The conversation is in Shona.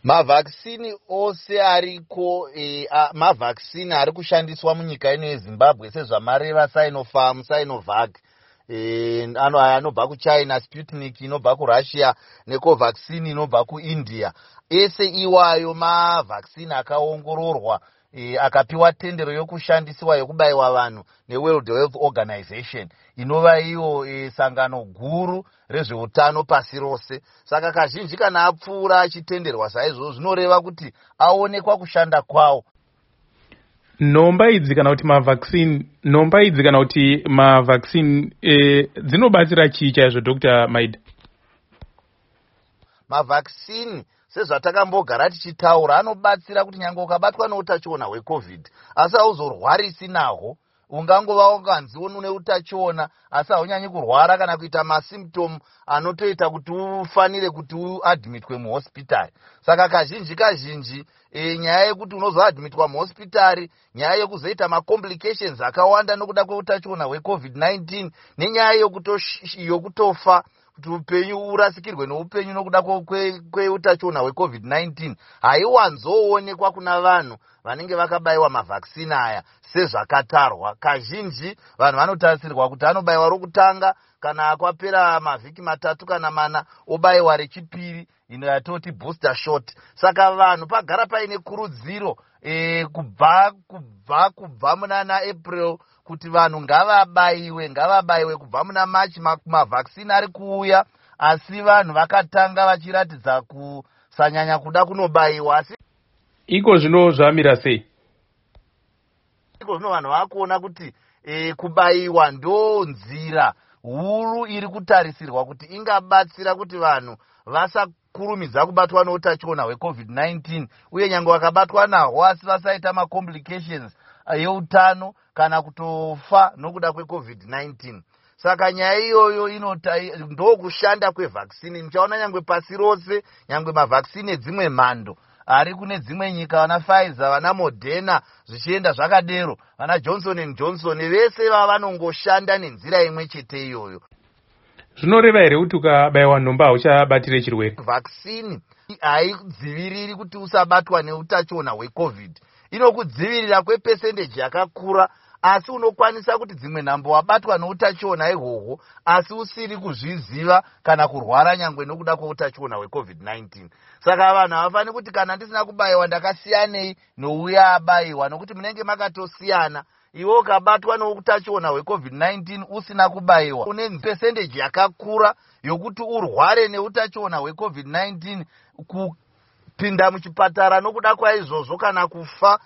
Mavhaksini ose ariko mavhaksini ari kushandiswa munyika ino yeZimbabwe sezvamareva Sinopharm, Sinovac, anobva kuChina, Sputnik inobva kuRussia neCovaxin inobva kuIndia. Ese iwayo mavhaksini akaongororwa akapiwa tendero yokushandisiwa yokubayiwa vanhu neWorld Health Organization inova iyo sangano guru rezveutano pasi rose. Saka kazhinji kana apfuura achitenderwa saizvozvo zvinoreva kuti aonekwa kushanda kwawo. Nhomba idzi kana kuti mavhaksini dzinobatsira chii chaizvo Dr. Maida? Mavhaksini sezvatakambogara tichitaura anobatsira kuti nyange ukabatwa neutachiona hweCovid asi hauzorwarisi nahwo. Ungangova wakanzi une utachiona asi haunyanyi kurwara kana kuita masymptom anotoita kuti ufanire kuti uadmitwe muhospitari. Saka kazhinji nyaya yekuti unozoadmitwa muhospitari, nyaya yekuzoita macomplications akawanda nokuda kweutachiona hweCovid-19 nenyaya yokutofa kuti upenyu urasikirwe neupenyu nokuda kweutachiona hweCovid-19 haiwanzoonekwa kuna vanhu vanenge vakabayiwa mavhaksini aya sezvakatarwa. Kazhinji vanhu vanotarisirwa kuti anobayiwa rokutanga kana kwapera mavhiki 3 kana 4 obayiwa rechipiri ino yatoti booster shot. Saka vanhu pagara paine kurudziro kubva munana April kuti vanhu ngavabayiwe kubva muna March mavhaksini ari kuuya, asi vanhu vakatanga vachiratidza kusanyanya kuda kunobayiwa. Asi iko zvino zvamira sei? Iko zvino vanhu vakuona kuti kubayiwa ndo nzira huru iri kutarisirwa kuti ingabatsira kuti vanhu vasakurumidza kubatwa neutachiona hweCovid-19 uye nyange vakabatwa nahwo asi vasaita macomplications yeutano kana kutofa nokuda kweCovid-19. Saka nyaya iyoyo ndokushanda kwevhaksini. Muchaona nyange pasi rose, nyange mavhaksini edzimwe mhando ari kune dzimwe nyika, vana Pfizer, vana Moderna, zvichienda zvakadero, vana Johnson & Johnson, vese vanongoshanda nenzira imwe chete iyoyo. Zvinoreva here kuti ukabayiwa nhomba hauchabatire chirwere? Vaksini haidziviriri kuti usabatwa neutachiona hweCovid. Inokudzivirira kwepesendeji yakakura, asi unokwanisa kuti dzimwe nhambo wabatwa neutachiona ihwohwo asi usiri kuzviziva kana kurwara nyangwe nokuda kweutachiona hweCovid-19. Saka vanhu havafani kuti kana ndisina kubayiwa ndakasiyanei nouya abayiwa, nokuti munenge makatosiyana. Iwe ukabatwa neutachiona hweCovid-19 usina kubayiwa, une pesendeji yakakura yokuti urware neutachiona hweCovid-19 kupinda muchipatara nokuda kwaizvozvo kana kufa